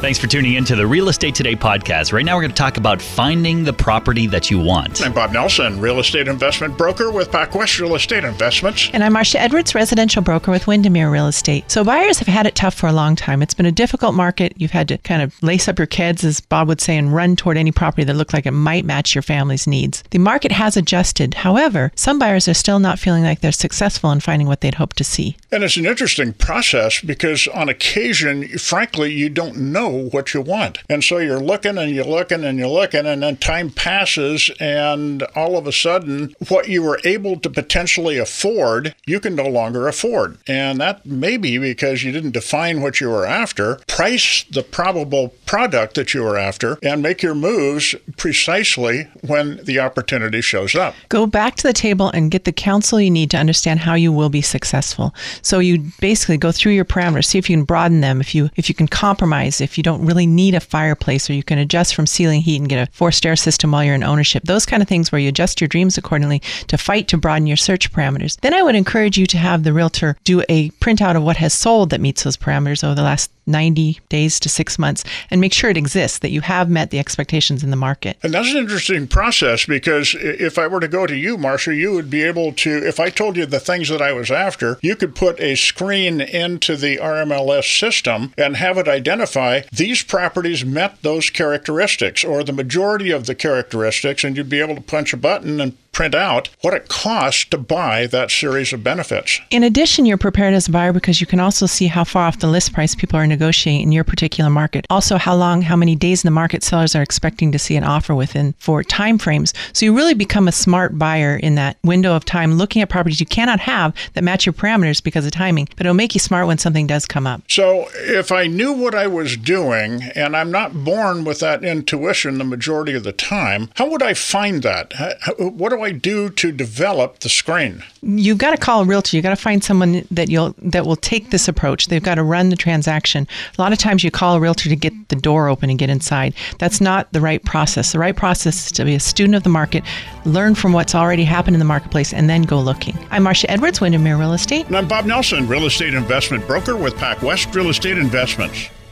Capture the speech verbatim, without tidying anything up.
Thanks for tuning in to the Real Estate Today podcast. Right now, we're going to talk about finding the property that you want. I'm Bob Nelson, real estate investment broker with PacWest Real Estate Investments. And I'm Marcia Edwards, residential broker with Windermere Real Estate. So buyers have had it tough for a long time. It's been a difficult market. You've had to kind of lace up your kids, as Bob would say, and run toward any property that looked like it might match your family's needs. The market has adjusted. However, some buyers are still not feeling like they're successful in finding what they'd hoped to see. And it's an interesting process because on occasion, frankly, you don't know what you want. And so you're looking and you're looking and you're looking, and then time passes, and all of a sudden, what you were able to potentially afford, you can no longer afford. And that may be because you didn't define what you were after, price the probable product that you were after, and make your moves precisely when the opportunity shows up. Go back to the table and get the counsel you need to understand how you will be successful. So you basically go through your parameters, see if you can broaden them, if you if you can compromise, if you don't really need a fireplace, or you can adjust from ceiling heat and get a forced air system while you're in ownership. Those kind of things where you adjust your dreams accordingly to fight to broaden your search parameters. Then I would encourage you to have the realtor do a printout of what has sold that meets those parameters over the last ninety days to six months and make sure it exists, that you have met the expectations in the market. And that's an interesting process, because if I were to go to you, Marcia, you would be able to, if I told you the things that I was after, you could put a screen into the R M L S system and have it identify these properties met those characteristics or the majority of the characteristics, and you'd be able to punch a button and print out what it costs to buy that series of benefits. In addition, you're prepared as a buyer because you can also see how far off the list price people are negotiating in your particular market. Also, how long, how many days in the market sellers are expecting to see an offer within for time frames. So you really become a smart buyer in that window of time, looking at properties you cannot have that match your parameters because of timing, but it'll make you smart when something does come up. So if I knew what I was doing, and I'm not born with that intuition the majority of the time, how would I find that? What do I do to develop the screen? You've got to call a realtor. You've got to find someone that you'll that will take this approach. They've got to run the transaction. A lot of times you call a realtor to get the door open and get inside. That's not the right process. The right process is to be a student of the market, learn from what's already happened in the marketplace, and then go looking. I'm Marcia Edwards, Windermere Real Estate. And I'm Bob Nelson, real estate investment broker with PacWest Real Estate Investments.